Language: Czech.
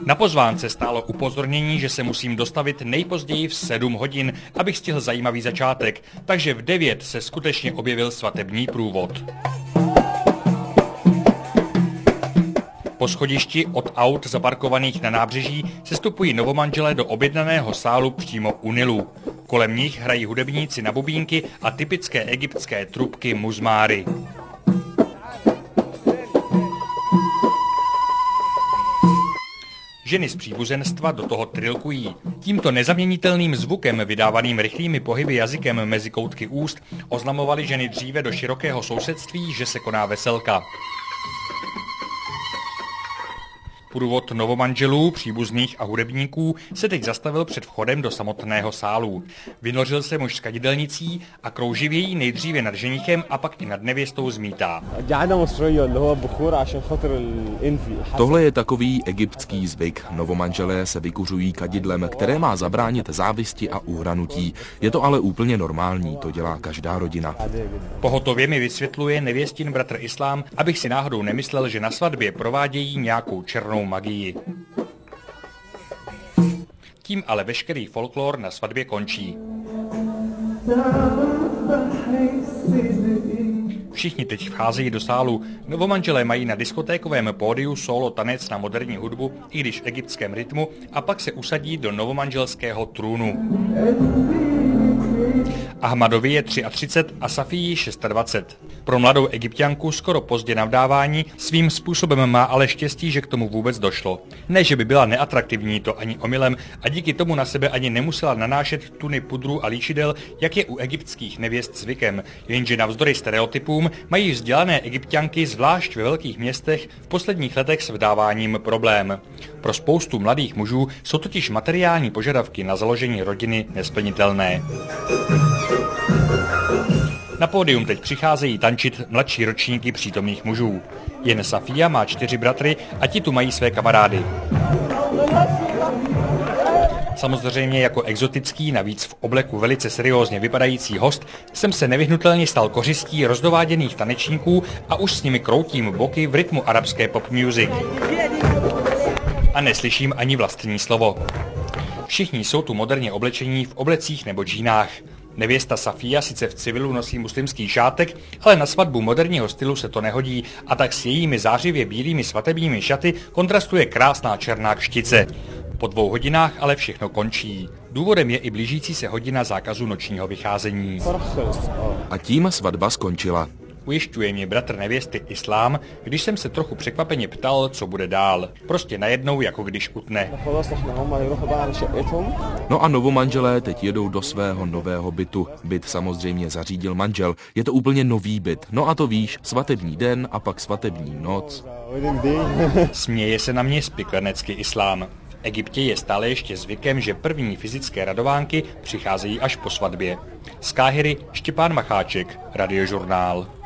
Na pozvánce stálo upozornění, že se musím dostavit nejpozději v 7 hodin, abych stihl zajímavý začátek, takže v 9 se skutečně objevil svatební průvod. Po schodišti od aut zaparkovaných na nábřeží sestupují novomanželé do objednaného sálu přímo u Nilu. Kolem nich hrají hudebníci na bubínky a typické egyptské trubky muzmáry. Ženy z příbuzenstva do toho trilkují. Tímto nezaměnitelným zvukem, vydávaným rychlými pohyby jazykem mezi koutky úst, oznamovaly ženy dříve do širokého sousedství, že se koná veselka. Průvod novomanželů, příbuzných a hudebníků se teď zastavil před vchodem do samotného sálu. Vynořil se muž s kadidelnicí a krouživě jí nejdříve nad ženichem a pak i nad nevěstou zmítá. Tohle je takový egyptský zvyk. Novomanželé se vykuřují kadidlem, které má zabránit závisti a uhranutí. Je to ale úplně normální, to dělá každá rodina. Pohotově mi vysvětluje nevěstin bratr Islám, abych si náhodou nemyslel, že na svatbě provádějí nějakou černou magii. Tím ale veškerý folklor na svatbě končí. Všichni teď vcházejí do sálu. Novomanželé mají na diskotékovém pódiu solo tanec na moderní hudbu, i když v egyptském rytmu, a pak se usadí do novomanželského trůnu. Ahmadovi je 33 a Safii 26. Pro mladou Egypťanku skoro pozdě na vdávání, svým způsobem má ale štěstí, že k tomu vůbec došlo. Ne, že by byla neatraktivní, to ani omylem, a díky tomu na sebe ani nemusela nanášet tuny pudru a líčidel, jak je u egyptských nevěst zvykem, jenže navzdory stereotypům mají vzdělané Egypťanky, zvlášť ve velkých městech, v posledních letech s vdáváním problém. Pro spoustu mladých mužů jsou totiž materiální požadavky na založení rodiny nesplnitelné. Na pódium teď přicházejí tančit mladší ročníky přítomných mužů. Jen Safia má 4 bratry a ti tu mají své kamarády. Samozřejmě jako exotický, navíc v obleku velice seriózně vypadající host, jsem se nevyhnutelně stal kořistí rozdováděných tanečníků a už s nimi kroutím boky v rytmu arabské pop music. A neslyším ani vlastní slovo. Všichni jsou tu moderně oblečení v oblecích nebo džínách. Nevěsta Safia sice v civilu nosí muslimský šátek, ale na svatbu moderního stylu se to nehodí a tak s jejími zářivě bílými svatebními šaty kontrastuje krásná černá kštice. Po 2 hodinách ale všechno končí. Důvodem je i blížící se hodina zákazu nočního vycházení. A tím svatba skončila. Ujišťuje mě bratr nevěsty Islám, když jsem se trochu překvapeně ptal, co bude dál. Prostě najednou, jako když utne. No a novomanželé teď jedou do svého nového bytu. Byt samozřejmě zařídil manžel. Je to úplně nový byt. No a to víš, svatební den a pak svatební noc. Směje se na mě spiklenecky Islám. V Egyptě je stále ještě zvykem, že první fyzické radovánky přicházejí až po svatbě. Z Káhiry Štěpán Macháček, Radiožurnál.